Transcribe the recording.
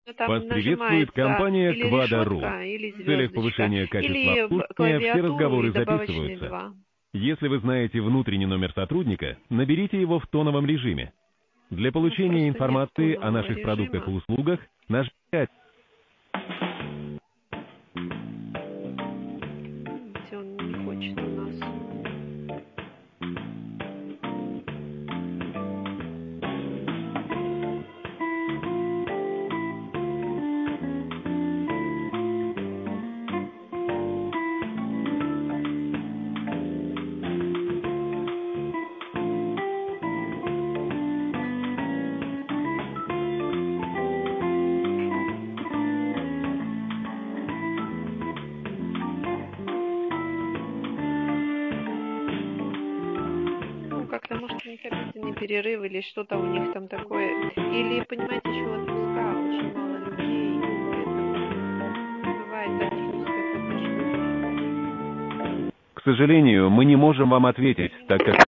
Ну, там Вас приветствует нажимается компания или Quada.ru. решетка, или В целях звездочка, повышения качества или обслуживания все клавиатуру и разговоры добавочные записываются. 2. Если вы знаете внутренний номер сотрудника, наберите его в тоновом режиме. Для У нас получения просто нет информации о тонового наших продуктах и режима. услугах нажмите. Видите, он не хочет у нас. Ну, как-то, может, у них обеденный перерыв или что-то у них там такое. Или, понимаете, еще отпуска, очень мало людей, поэтому бывает так техническое поддержка. К сожалению, мы не можем вам ответить, так как